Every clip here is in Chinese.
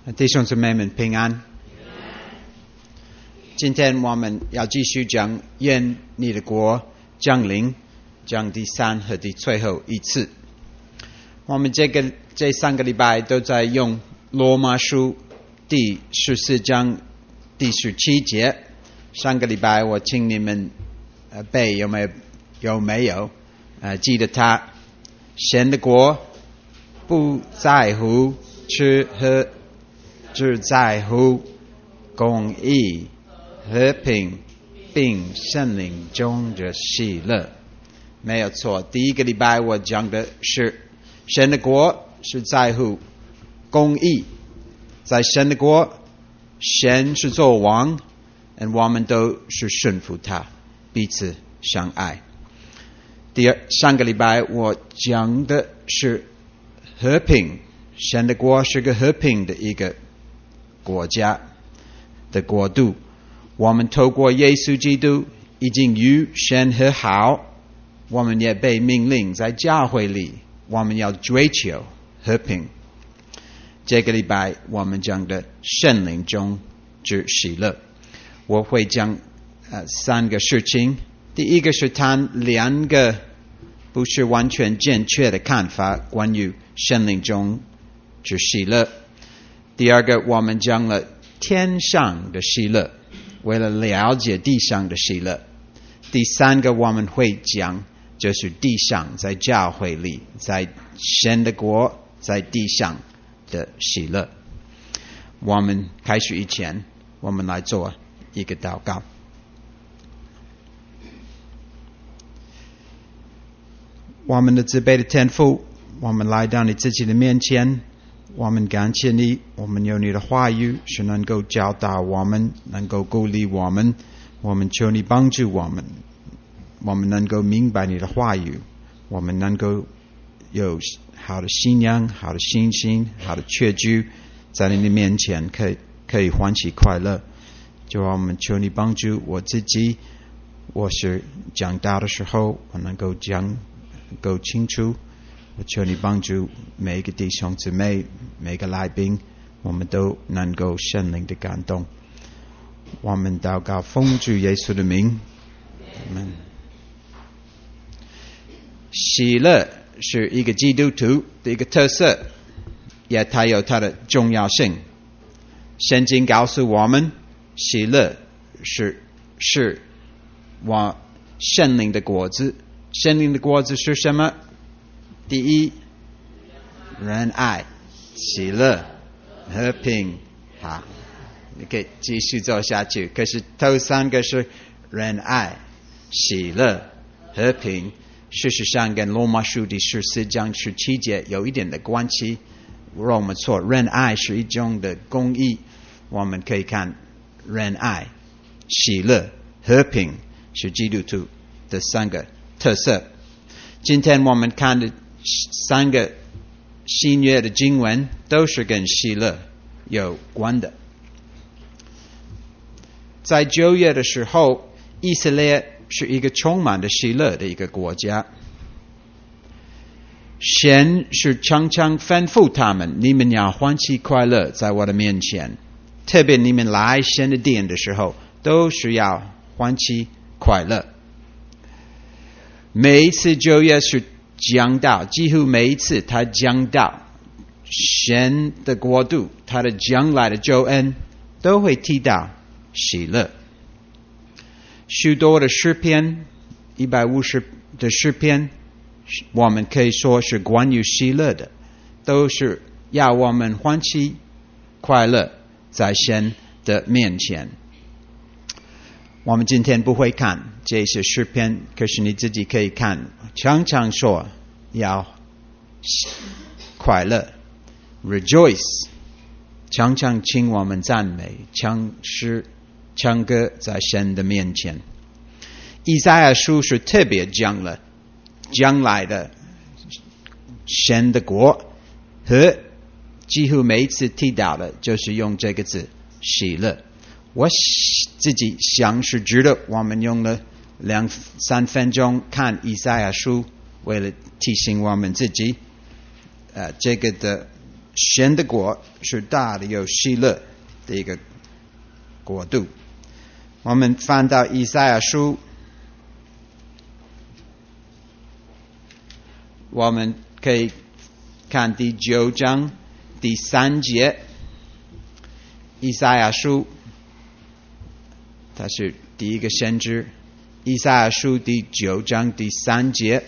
弟兄姊妹们平安。今天我们要继续讲愿你的国降临，讲第三和第最后一次。我们这3个礼拜都在用罗马书第14章第17节。上个礼拜我请你们背有没有记得它？神的国不在乎吃喝，只在乎公义、和平并圣灵中的喜乐。没有错，第一个礼拜我讲的是神的国是在乎公义，在神的国神是做王，我们都是顺服他，彼此相爱。上个礼拜我讲的是和平，神的国是个和平的一个国家的国度，我们透过耶稣基督已经与神和好，我们也被命令在教会里我们要追求和平。这个礼拜我们讲的圣灵中之喜乐，我会讲3个事情。第一个是谈2个不是完全正确的看法关于圣灵中之喜乐。第二个我们讲了天上的喜乐，为了了解地上的喜乐。第三个我们会讲就是地上在教会里，在神的国在地上的喜乐。我们开始以前，我们来做一个祷告。我们的慈悲的天父，我们来到你自己的面前，我们感谢你，我们有你的话语是能够教导我们，能够鼓励我们，我们求你帮助我们，我们能够明白你的话语，我们能够有好的信仰，好的信心，好的确据，在你的面前可以欢喜快乐。就我们求你帮助我自己，我是讲道的时候我能够讲够清楚，我求你帮助每一个弟兄姊妹，每个来宾，我们都能够圣灵的感动。我们祷告奉主耶稣的名，阿们。喜乐是一个基督徒的一个特色，也它有它的重要性。圣经告诉我们，喜乐是圣灵的果子。圣灵的果子是什么？第一，仁爱、喜乐、和平。好，你可以继续走下去。可是头3个是仁爱、喜乐、和平，事实上跟罗马书第14章17节有一点的关系。如果我们说仁爱是一种的公义，我们可以看仁爱、喜乐、和平是基督徒的3个特色。今天我们看的3个新约的经文都是跟喜乐有关的。在旧约的时候，以色列是一个充满了喜乐的一个国家，神是常常吩咐他们，你们要欢喜快乐在我的面前，特别你们来神的殿的时候都是要欢喜快乐。每一次旧约是讲到，几乎每一次他讲到神的国度，他的将来的救恩，都会提到喜乐。许多的诗篇，150的诗篇，我们可以说是关于喜乐的，都是要我们欢喜快乐在神的面前。我们今天不会看这些诗篇，可是你自己可以看，常常说要快乐 rejoice， 常常请我们赞美，唱歌在神的面前。以赛亚书是特别讲了将来的神的国，和几乎每一次提到的就是用这个字喜乐。我自己想是值得我们用了2-3分钟看以赛亚书，为了提醒我们自己这个的神的国是大的有喜乐的一个国度。我们翻到以赛亚书，我们可以看第9章第3节。以赛亚书，它是第一个先知。以赛亚书第9章第3节。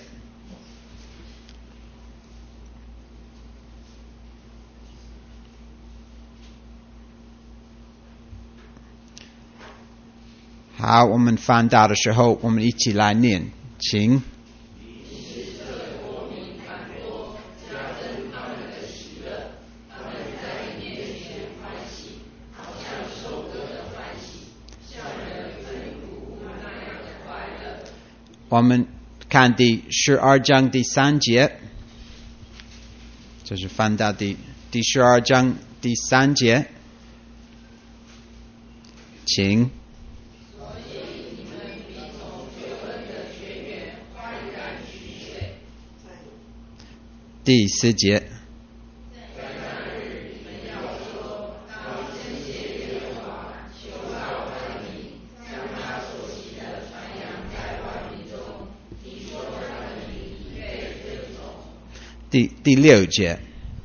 好，我们翻到的时候，我们一起来念，请。我们看第12章第3节，这是翻到第12章第3节，请。第4节。第6节。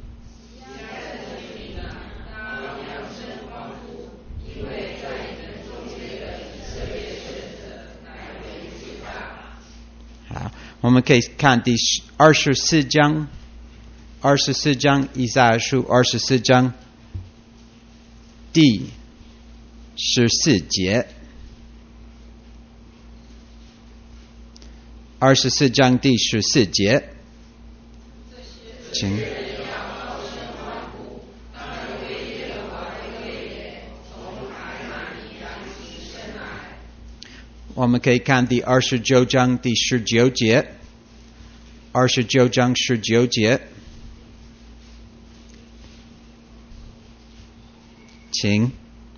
好，我们可以看第24章。24章，以赛亚书24章第14节。24章第14节，请。我们可以看第29章第19节。29章19节，请。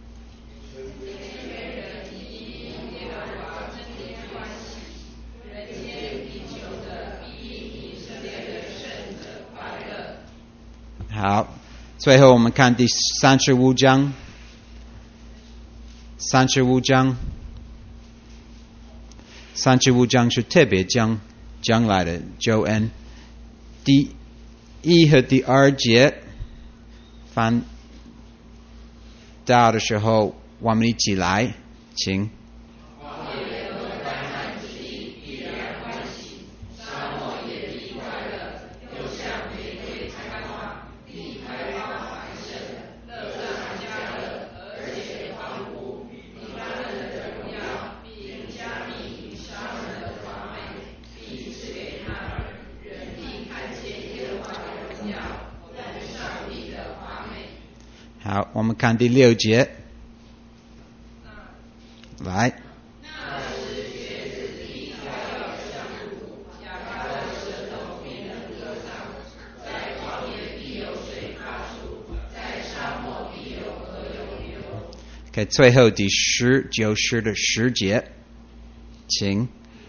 好，最后我们看第35章。35章是特别将来的救恩。第1和第2节翻到的时候，我们一起来，请。好，我们看第6节，来。OK， 最后第19诗的10节，请。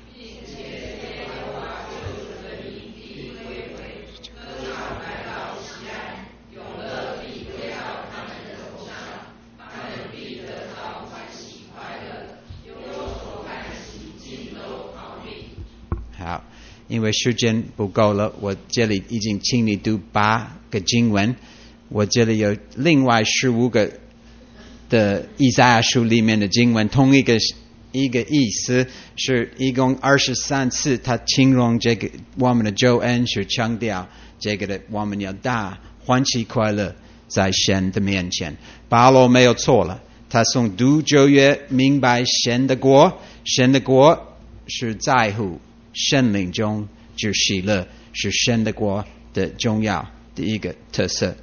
好，因为时间不够了，我这里已经请你读8个经文，我这里有另外15个的以赛亚书里面的经文，同一个意思，是一共23次，他形容这个我们的救恩，是强调这个的我们要大欢喜快乐在神的面前。保罗没有错了，他从读旧约明白神的国是在乎圣灵中之喜乐，是神的国的重要的一个特色。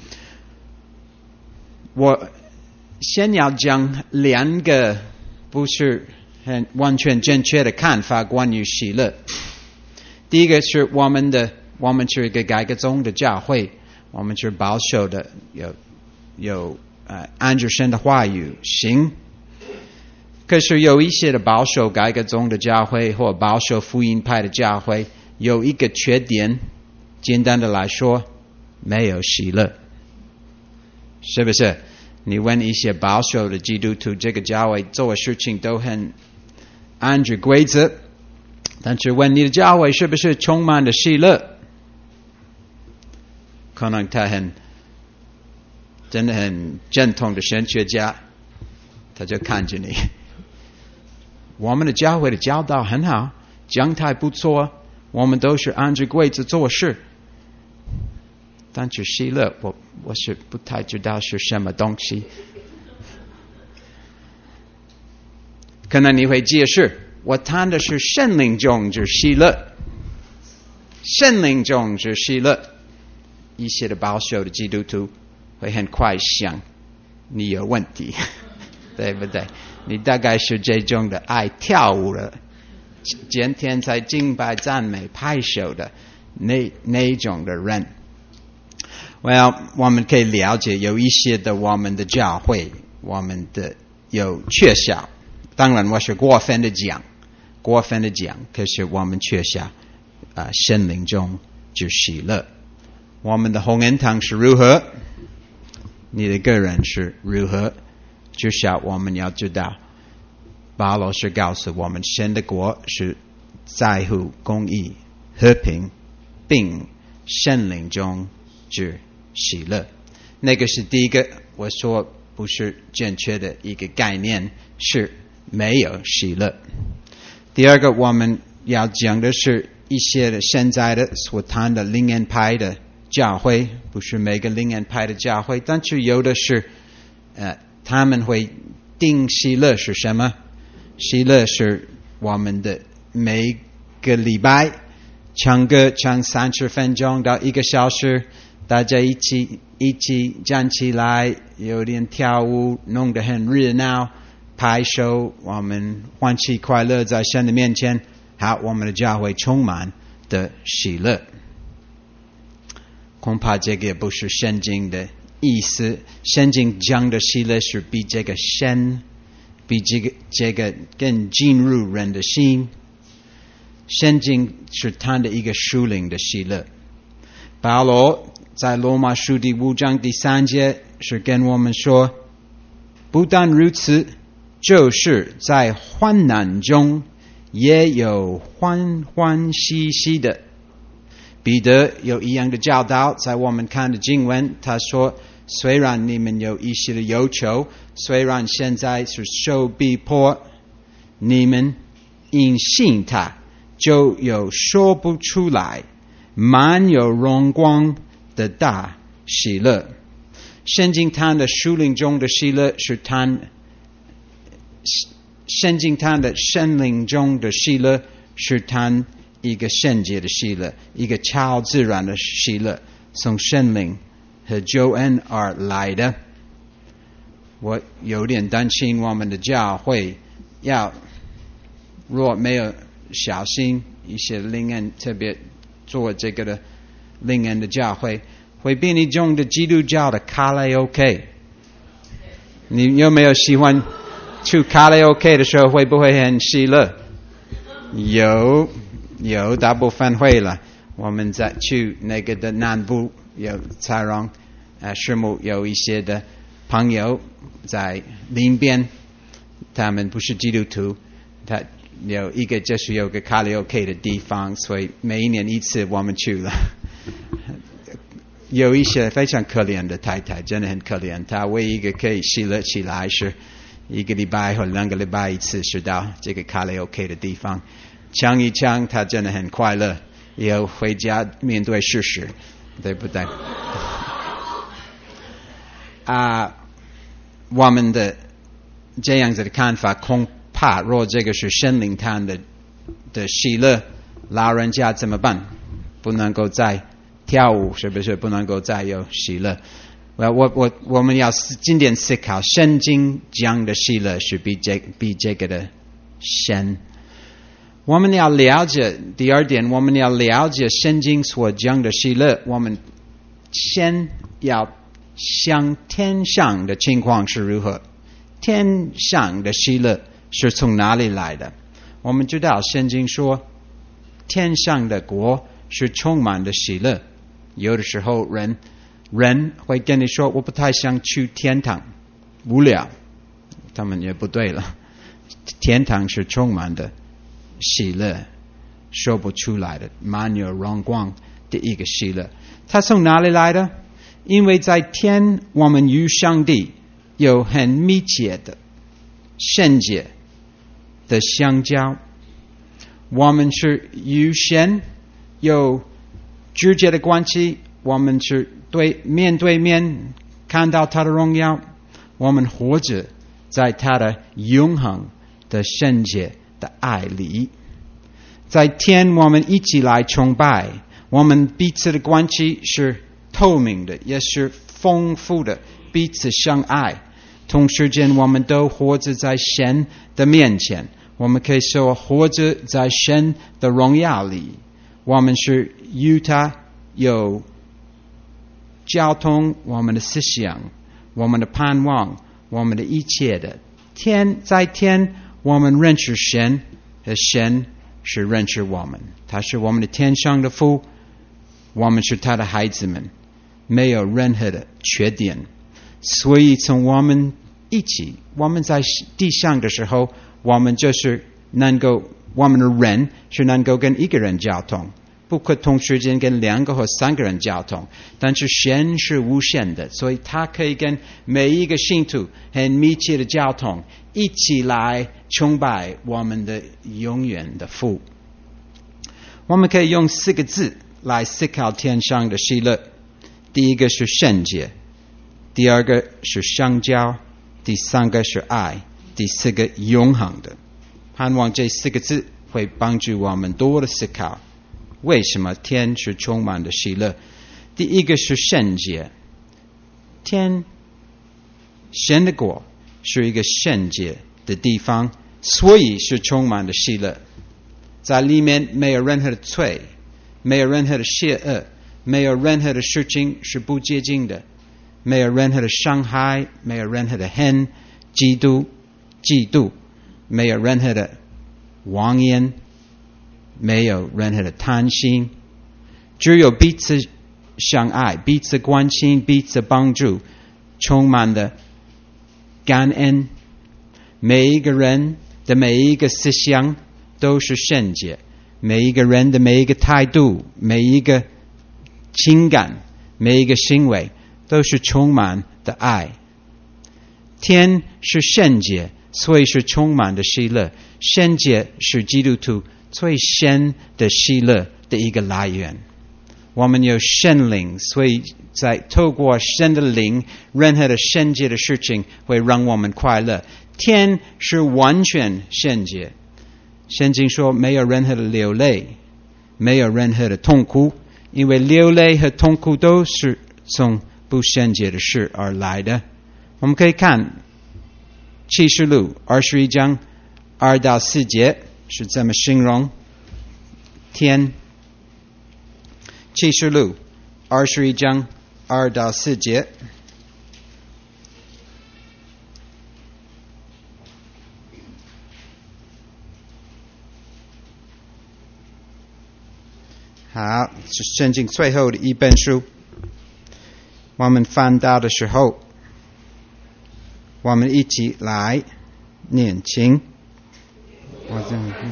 我先要讲2个不是很完全正确的看法关于喜乐。第一个是我们是一个改革宗的教会，我们是保守的，有按着神的话语行。可是有一些的保守改革宗的教会或保守福音派的教会有一个缺点，简单的来说，没有喜乐。 是不是？你问一些保守的基督徒，这个教会做的事情都很按着规则，但是问你的教会是不是充满了喜乐？可能他真的很正统的神学家，他就看着你。我们的教会的教导很好，讲台不错，我们都是按着规则做事。但是喜乐，我是不太知道是什么东西。可能你会解释，我谈的是圣灵中之喜乐，圣灵中之喜乐。一些的保守的基督徒会很快想你有问题，对不对？你大概是这种的爱跳舞的，今天在敬拜赞美拍手的那种的人。我们可以了解有一些的我们的教会，我们的有缺少。当然我是过分的讲，可是我们缺少圣灵中之喜乐。我们的红恩堂是如何，你的个人是如何，至少我们要知道，保罗是告诉我们，神的国是在乎公义、和平，并圣灵中之喜乐。那个是第一个，我说不是正确的一个概念，是没有喜乐。第二个，我们要讲的是一些的现在的所谈的灵恩派的教会，不是每个灵恩派的教会，但是有的是他们会定喜乐是什么？喜乐是我们的每个礼拜唱歌唱30分钟到1个小时，大家一起站起来，有点跳舞，弄得很热闹，拍手，我们欢喜快乐在神的面前。好，我们的教会充满的喜乐。恐怕这个也不是圣经的意思，圣经讲的喜乐是比这个深，比这个更进入人的心。圣经是谈的一个属灵的喜乐。保罗在罗马书第5章第3节是跟我们说，不但如此，就是在患难中也有欢欢喜喜的。彼得有一样的教导，在我们看的经文，他说，虽然你们有一些的忧愁，虽然现在是受逼迫，你们因信他，就有说不出来满有荣光的大喜乐。圣经谈的属灵中的喜乐是谈，圣经谈的圣灵中的喜乐是谈一个圣洁的喜乐，一个超自然的喜乐，从圣灵和救恩而来的。我有点担心我们的教会若没有小心，一些灵恩特别做这个的灵恩的教会，会变一种的基督教的卡拉 OK。你有没有喜欢去卡拉 OK 的时候会不会很喜乐？有大部分会了。我们在去那个的南部有采访师母，有一些的朋友在林边，他们不是基督徒，他有一个就是有个卡拉 OK 的地方，所以每一年一次我们去了。有一些非常可怜的太太，真的很可怜，她唯一一个可以喜乐起来是1个礼拜或2个礼拜一次是到这个卡拉 OK 的地方唱一唱，她真的很快乐，以后回家面对事实，对不对？我们的这样子的看法，恐怕若这个是圣灵谈的喜乐，老人家怎么办？不能够再跳舞，是不是？不能够再有喜乐。我们要今天思考，圣经讲的喜乐是比这个的深。我们要了解第二点，我们要了解圣经所讲的喜乐，我们先要想天上的情况是如何，天上的喜乐是从哪里来的？我们知道圣经说，天上的国是充满的喜乐。有的时候人人会跟你说我不太想去天堂，无聊，他们也不对了。天堂是充满的喜乐，说不出来的，满有荣光的一个喜乐。它从哪里来的？因为在天我们与上帝有很密切的圣洁的相交，我们是与神有直接的关系，我们是面对面看到他的荣耀，我们活着在他的永恒的圣洁的爱里。在天我们一起来崇拜，我们彼此的关系是透明的，也是丰富的，彼此相爱。同时间我们都活着在神的面前，我们可以说活着在神的荣耀里，我们是与他有交通，我们的思想，我们的盼望，我们的一切的。在天我们认识神，和神是认识我们，他是我们的天上的父，我们是他的孩子们，没有任何的缺点。所以从我们一起，我们在地上的时候，我们就是能够，我们的人是能够跟一个人交通，不可同时间跟2个或3个人交通。但是神是无限的，所以他可以跟每一个信徒很密切的交通，一起来崇拜我们的永远的父。我们可以用4个字来思考天上的喜乐。第一个是圣洁，第2个是相交，第3个是爱，第4个永恒的。盼望这4个字会帮助我们多的思考为什么天是充满的喜乐。第一个是圣洁，天神的国是一个圣洁的地方，所以是充满的喜乐。在里面没有任何的罪，没有任何的邪恶，没有任何的事情是不洁净的，没有任何的伤害，没有任何的恨、嫉妒，没有任何的妄言，没有任何的贪心，只有彼此相爱，彼此关心，彼此帮助，充满的感恩。每一个人的每一个思想都是圣洁，每一个人的每一个态度，每一个情感，每一个行为都是充满的爱。天是圣洁，所以是充满的喜乐。圣洁是基督徒最深的喜乐的一个来源。我们有圣灵，所以在透过神的灵，任何的圣洁的事情会让我们快乐。天是完全圣洁，圣经说没有任何的流泪，没有任何的痛苦，因为流泪和痛苦都是从不圣洁的事而来的。我们可以看启示录21章2到4节是这么形容天。启示录21章2到4节。好，是圣经最后的一本书。我们翻到的时候，我们一起来念经。我这样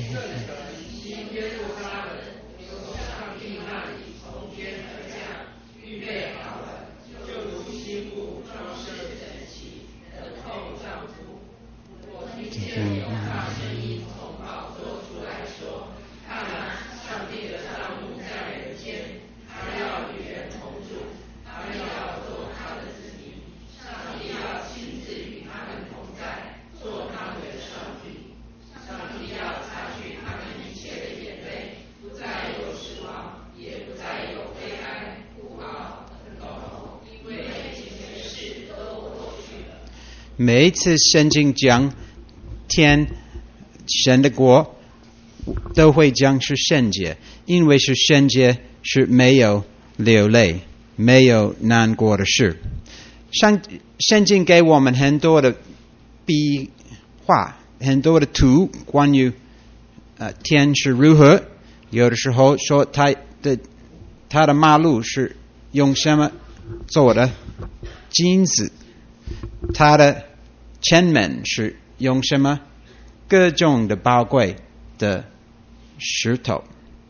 每一次圣经讲天神的国，都会讲是圣洁，因为是圣洁是没有流泪，没有难过的事。圣经给我们很多的笔画，很多的图，关于天是如何。有的时候说他的马路是用什么做的金子，它的前面是用什么？各种的宝贵的石头，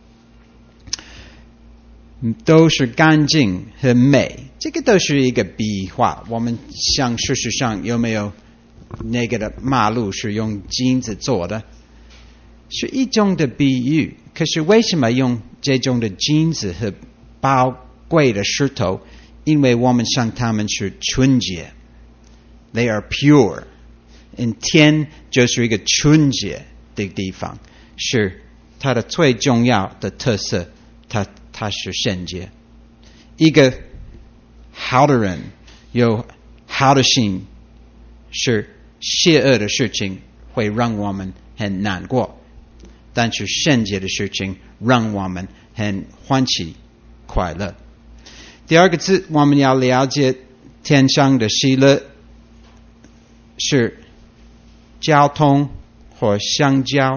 都是干净和美。这个都是一个比划。我们想事实上有没有那个的马路是用金子做的？是一种的比喻。可是为什么用这种的金子和宝贵的石头？因为我们想他们是纯洁 ，they are pure。天就是一个纯洁的地方，是它的最重要的特色，它是圣洁。一个好的人有好的心，是邪恶的事情会让我们很难过，但是圣洁的事情让我们很欢喜快乐。第二个字，我们要了解天上的喜乐是交通或相交。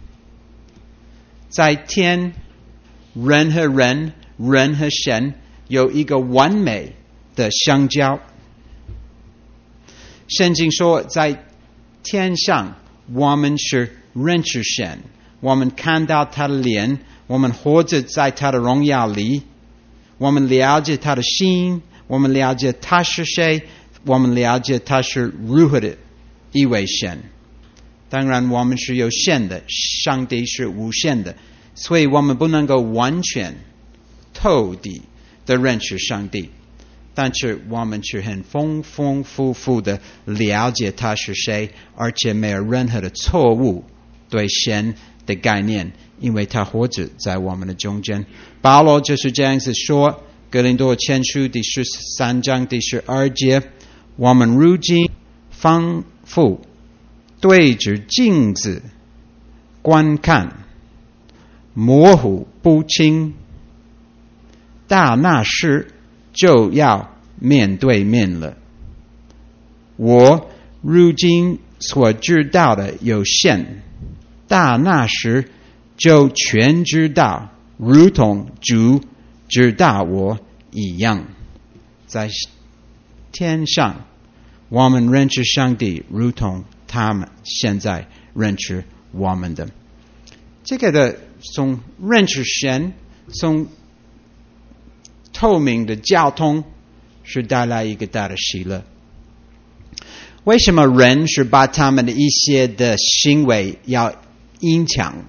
在天，人和人，人和神有一个完美的相交。圣经说，在天上我们是认识神，我们看到他的脸，我们活着在他的荣耀里，我们了解他的心，我们了解他是谁，我们了解他是如何的一位神。当然我们是有限的，上帝是无限的，所以我们不能够完全透底的认识上帝，但是我们是很丰富的了解他是谁，而且没有任何的错误对神的概念，因为他活着在我们的中间。保罗就是这样子说，哥林多前书第13章第12节，我们如今仿佛对着镜子观看，模糊不清，到那时就要面对面了。我如今所知道的有限，到那时就全知道，如同主知道我一样。在天上，我们认识上帝，如同他们现在认识我们的。这个的从认识神，从透明的交通，是带来一个大的喜乐。为什么人是把他们的一些的行为要隐藏？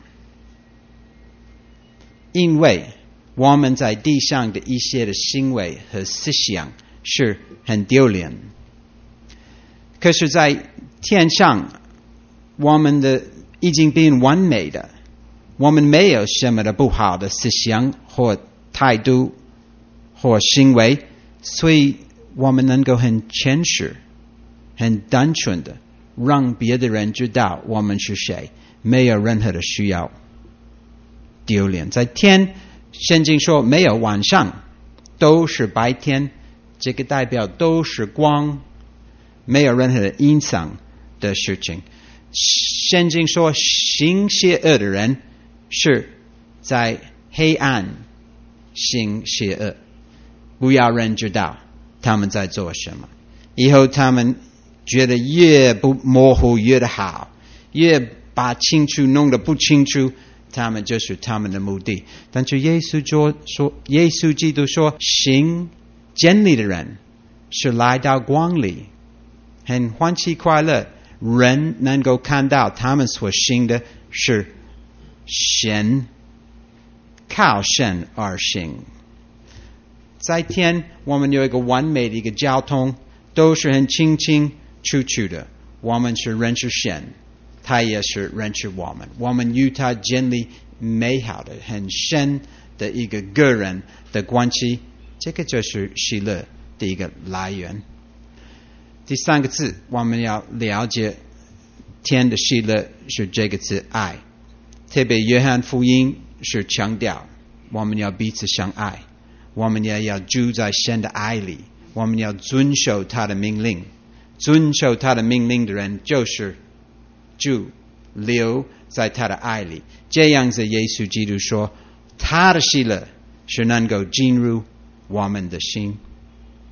因为我们在地上的一些的行为和思想是很丢脸，可是在天上我们的已经变完美的，我们没有什么的不好的思想或态度或行为，所以我们能够很诚实很单纯的让别的人知道我们是谁，没有任何的需要丢脸。在天，圣经说没有晚上，都是白天，这个代表都是光，没有任何的隐藏的事情。圣经说行邪恶的人是在黑暗行邪恶，不要人知道他们在做什么。以后他们觉得越不模糊越好，越把清楚弄得不清楚，他们就是他们的目的。但是耶稣基督说，行真理的人是来到光里，很欢喜快乐，人能够看到他们所行的是神，靠神而行。在天，我们有一个完美的一个交通，都是很清清楚楚的。我们是认识神，他也是认识我们，我们与他建立美好的很深的一个个人的关系，这个就是喜乐的一个来源。第三个字，我们要了解天的喜乐是这个字爱。特别约翰福音是强调我们要彼此相爱，我们也要住在神的爱里，我们要遵守他的命令。遵守他的命令的人就是住留在他的爱里。这样子耶稣基督说，他的喜乐是能够进入我们的心。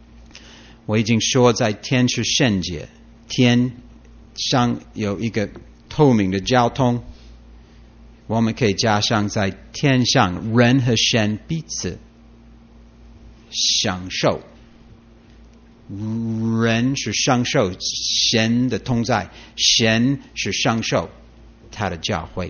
我已经说，在天是圣洁，天上有一个透明的交通，我们可以加上在天上人和神彼此享受，人是享受神的同在，神是享受他的教会，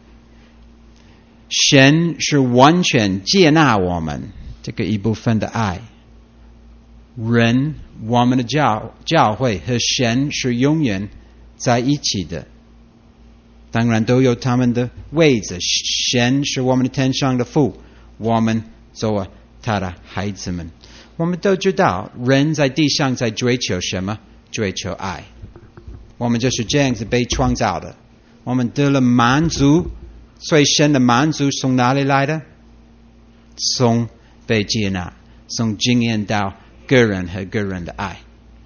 神是完全接纳我们这个一部分的爱，人我们的教会和神是永远在一起的，当然都有他们的位置，神是我们的天上的父，我们作为他的孩子们。我们都知道人在地上在追求什么？追求爱。我们就是这样子被创造的，我们得了满足，最深的满足从哪里来的？从被接纳，从经验到个人和个人的爱。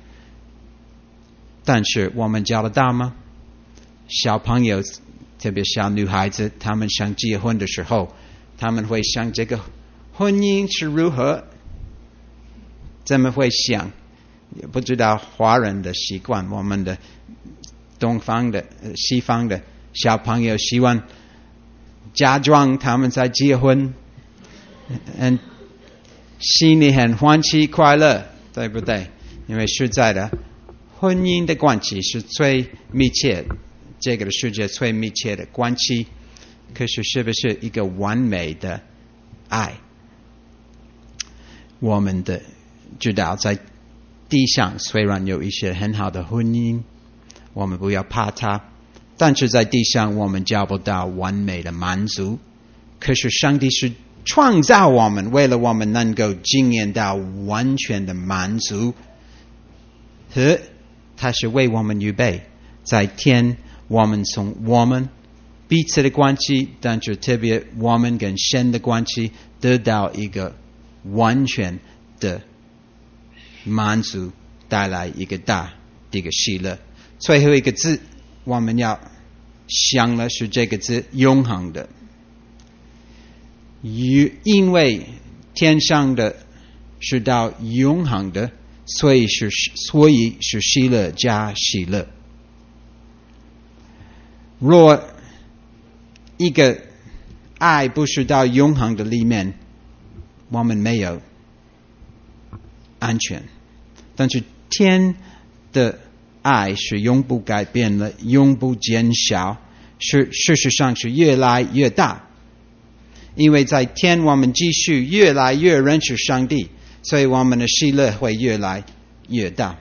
但是我们教得到吗？小朋友，特别小女孩子，他们想结婚的时候，他们会想这个婚姻是如何，怎么会想？也不知道华人的习惯，我们的东方的、西方的小朋友希望假装他们在结婚，心里很欢喜快乐，对不对？因为实在的，婚姻的关系是最密切，这个世界最密切的关系。可是是不是一个完美的爱？我们的知道在地上虽然有一些很好的婚姻，我们不要怕它，但是在地上我们找不到完美的满足。可是上帝是创造我们，为了我们能够经验到完全的满足，和他是为我们预备在天，我们从我们彼此的关系，但是特别我们跟神的关系得到一个完全的满足，带来一个大的一个喜乐。最后一个字我们要想的是这个字，永恒的。因为天上的是到永恒的，所以是喜乐加喜乐。若一个爱不是到永恒的里面，我们没有安全。但是天的爱是永不改变的，永不减少，事实上是越来越大。因为在天我们继续越来越认识上帝，所以我们的喜乐会越来越大。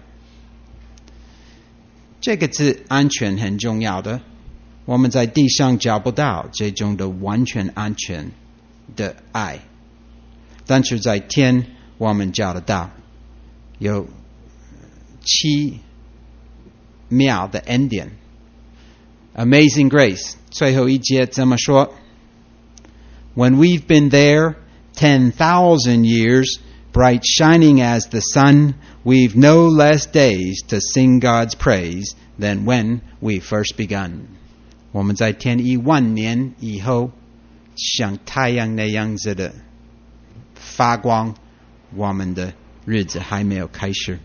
这个字安全很重要的，我们在地上找不到这种的完全安全的爱，但是在天我们找得到。有7秒的恩典 Amazing Grace 最后一节怎么说？ When we've been there 10,000 years, bright shining as the sun, we've no less days to sing God's praise than when we first begun. 我们在天10000年以后，像太阳那样子的发光，我们的日子还没有开始。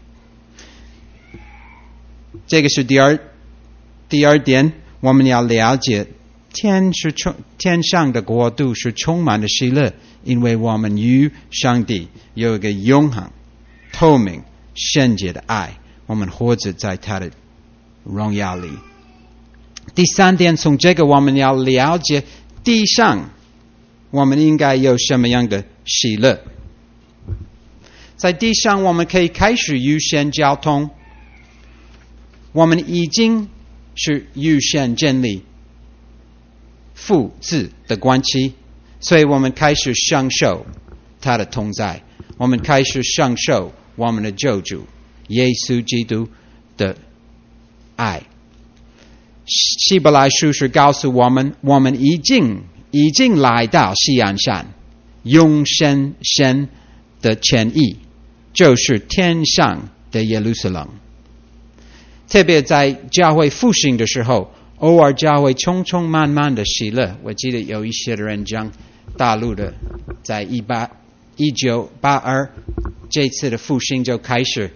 这个是第二点，我们要了解天上的国度是充满了喜乐，因为我们与上帝有一个永恒、透明、圣洁的爱，我们活着在他的荣耀里。第3点，从这个我们要了解地上我们应该有什么样的喜乐。在地上我们可以开始与神交通，我们已经是与神建立父子的关系，所以我们开始享受他的同在，我们开始享受我们的救主耶稣基督的爱。希伯来书是告诉我们，我们已经来到锡安山，永生神的前裔就是天上的耶路撒冷。特别在教会复兴的时候，偶尔教会匆匆慢慢的喜乐。我记得有一些人讲大陆的，在1982这次的复兴就开始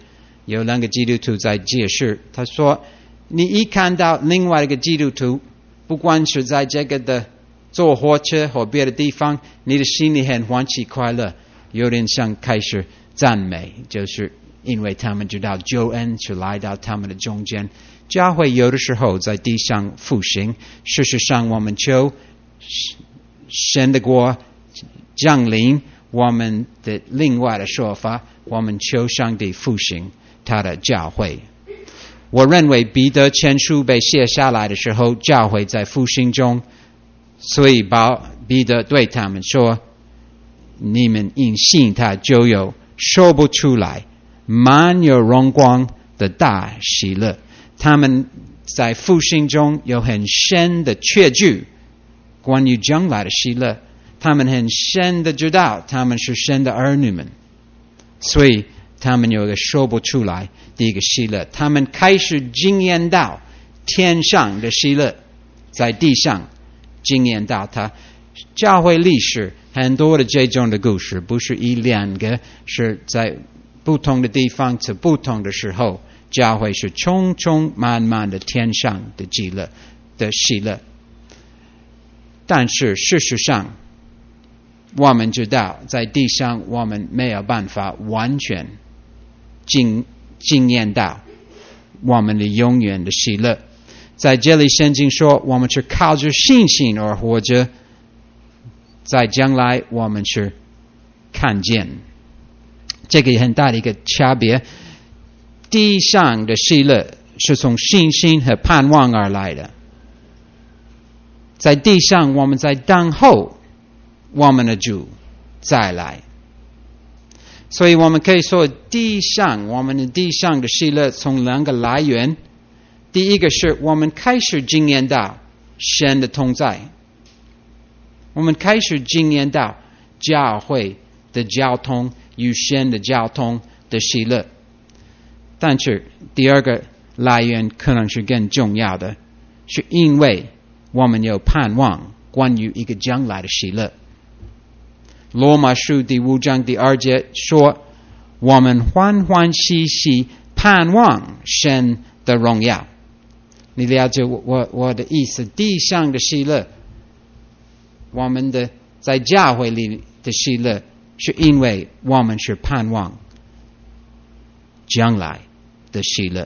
有两个基督徒在解释，他说你一看到另外一个基督徒，不管是在这个的坐火车或别的地方，你的心里很欢喜快乐，有点像开始赞美，就是因为他们知道救恩是来到他们的中间。教会有的时候在地上复兴，事实上我们求神的国降临，我们的另外的说法，我们求上帝复兴他的教会。我认为彼得前书被写下来的时候，教会在复兴中，所以彼得对他们说，你们因信他就有说不出来满有荣光的大喜乐。他们在复兴中有很深的确据关于将来的喜乐，他们很深的知道他们是神的儿女们，所以他们有一个说不出来的一个喜乐。他们开始经验到天上的喜乐，在地上经验到它。教会历史很多的这种的故事，不是一两个，是在不同的地方在不同的时候，教会是充充满满的天上的喜乐。但是事实上我们知道在地上我们没有办法完全经验到我们的永远的喜乐。在这里圣经说我们是靠着信心而活着，在将来我们是看见，这个很大的一个差别。地上的喜乐是从信心和盼望而来的，在地上我们在等候我们的主再来，所以我们可以说我们的地上的喜乐从两个来源。第一个是我们开始经验到神的同在，我们开始经验到教会的交通与神的交通的喜乐。但是第二个来源可能是更重要的，是因为我们有盼望关于一个将来的喜乐。罗马书第5章第2节说，我们欢欢喜喜盼望神的荣耀。你了解我的意思？地上的喜乐，我们的在教会里的喜乐，是因为我们是盼望将来的喜乐。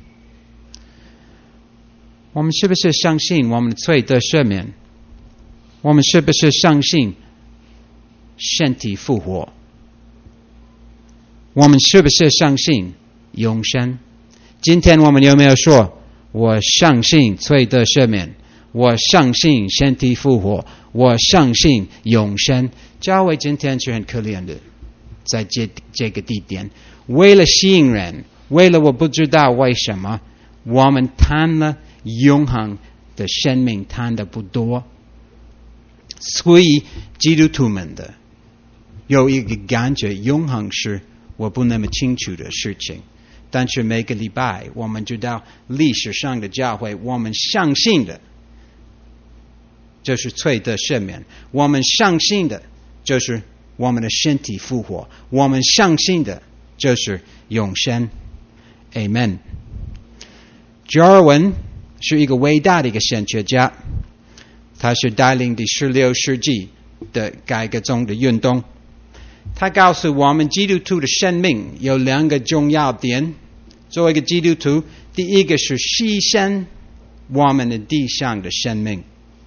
我们是不是相信我们的罪得赦免？我们是不是相信身体复活？我们是不是相信永生？今天我们有没有说我相信罪得赦免，我相信身体复活，我相信永生？教会今天是很可怜的，在这个地点，为了吸引人，为了我不知道为什么，我们谈了永恒的生命谈的不多。所以基督徒们的有一个感觉，永恒是我不那么清楚的事情。但是每个礼拜我们知道历史上的教会，我们相信的就是罪得赦免，我们相信的就是我们的身体复活，我们相信的就是永生。 Amen。 加尔文是一个伟大的一个神学家，他是带领第16世纪的改革中的运动。他告诉我们基督徒的生命有2个重要点。作为一个基督徒，第一个是牺牲我们的地上的生命，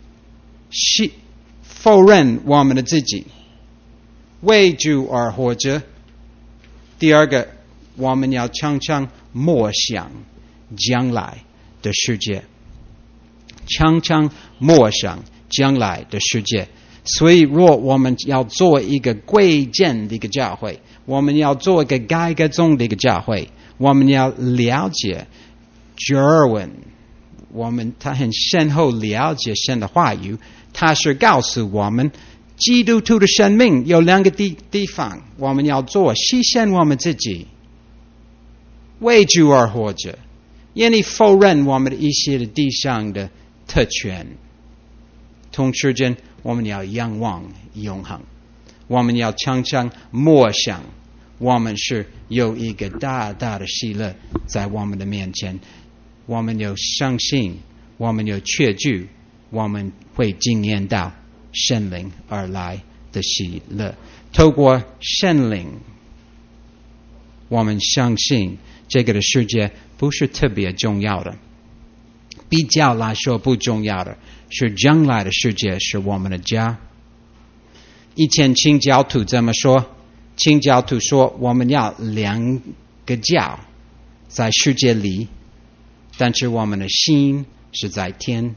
否认我们的自己，为主而活着。第二个，我们要常常默想将来的世界，常常默想将来的世界。所以若我们要做一个贵贱的一个教会，我们要做一个改革中的一个教会，我们要了解加尔文，他很深厚了解神的话语，他是告诉我们基督徒的生命有2个地方，我们要做牺牲我们自己，为主而活着，愿意否认我们的一些的地上的特权。同时间我们要仰望永恒，我们要常常默想我们是有一个大大的喜乐在我们的面前，我们有相信，我们有确据，我们会经验到圣灵而来的喜乐。透过圣灵，我们相信这个的世界不是特别重要的，比较来说不重要的是将来的世界是我们的家。以前清教徒这么说，清教徒说我们要2个家在世界里，但是我们的心是在天。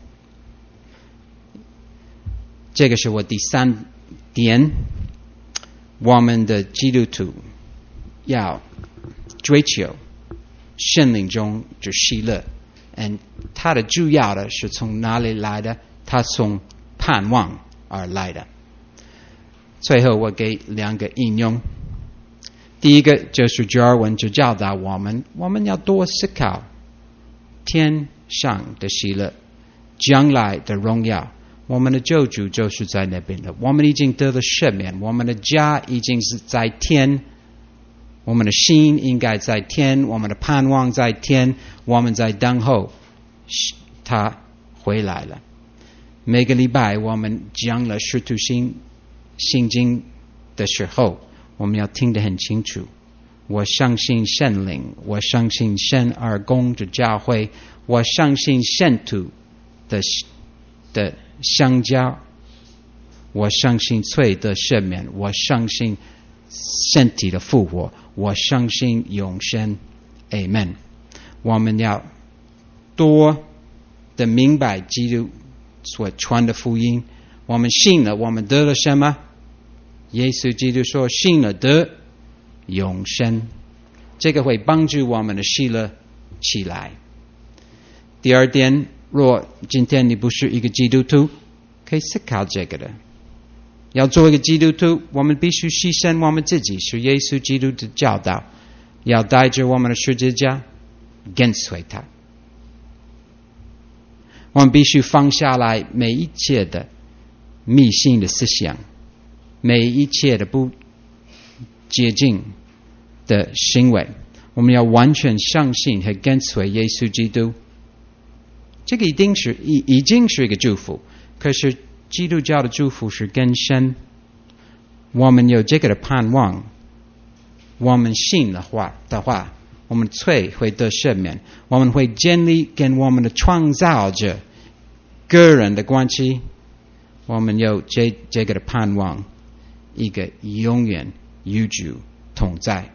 这个是我第3点，我们的基督徒要追求圣灵中之喜乐，它的主要的是从哪里来的？它从盼望而来的。最后我给2个应用。第一个就是加尔文就教导我们要多思考天上的喜乐，将来的荣耀。我们的救主就是在那边的，我们已经得了赦免，我们的家已经是在天，我们的心应该在天，我们的盼望在天，我们在等候他回来了。每个礼拜我们讲了使徒信经的时候，我们要听得很清楚。我相信圣灵，我相信圣而公的教会，我相信圣徒的相交，我相信罪的赦免，我相信身体的复活，我相信永生。 Amen。 我们要多的明白基督所传的福音，我们信了，我们得了什么？耶稣基督说信了得永生，这个会帮助我们的喜乐起来。第2点，若今天你不是一个基督徒，可以思考这个的。要做一个基督徒，我们必须牺牲我们自己，是耶稣基督的教导，要带着我们的十字架跟随他。我们必须放下来每一切的迷信的思想，每一切的不洁净的行为，我们要完全相信和跟随耶稣基督。这个已经是一个祝福，可是基督教的祝福是更深。我们有这个的盼望，我们信的话，我们罪会得赦免，我们会建立跟我们的创造者个人的关系，我们有这个的盼望，一个永远与主同在。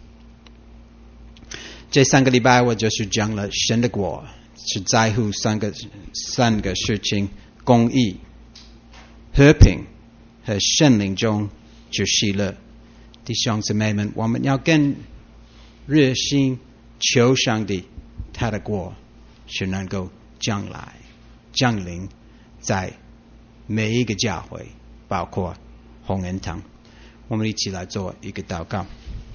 这3个礼拜我就是讲了神的国是在乎三个事情：公义、和平和圣灵中之喜乐。弟兄姊妹们，我们要更热心求上帝他的国是能够降临在每一个教会，包括红恩堂。我们一起来做一个祷告。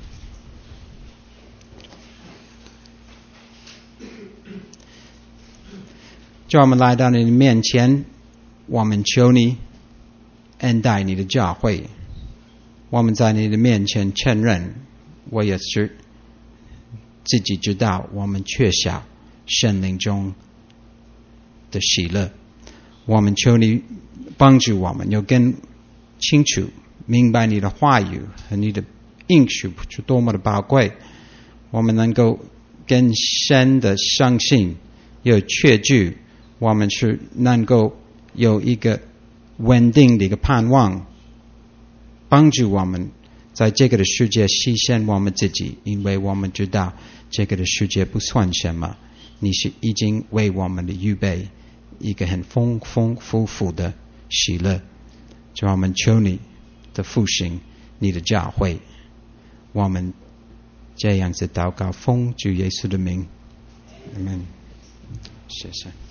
叫我们来到你的面前，我们求你恩待你的教会。我们在你的面前承认，我也是自己知道我们缺少圣灵中的喜乐。我们求你帮助我们，有更清楚明白你的话语和你的应许是多么的宝贵，我们能够更深的相信，有确据，我们是能够有一个稳定的一个盼望，帮助我们在这个的世界牺牲我们自己，因为我们知道这个的世界不算什么，你是已经为我们的预备一个很丰丰富富的喜乐。就我们求你的复兴你的教会，我们这样子祷告，奉主耶稣的名，阿们。谢谢。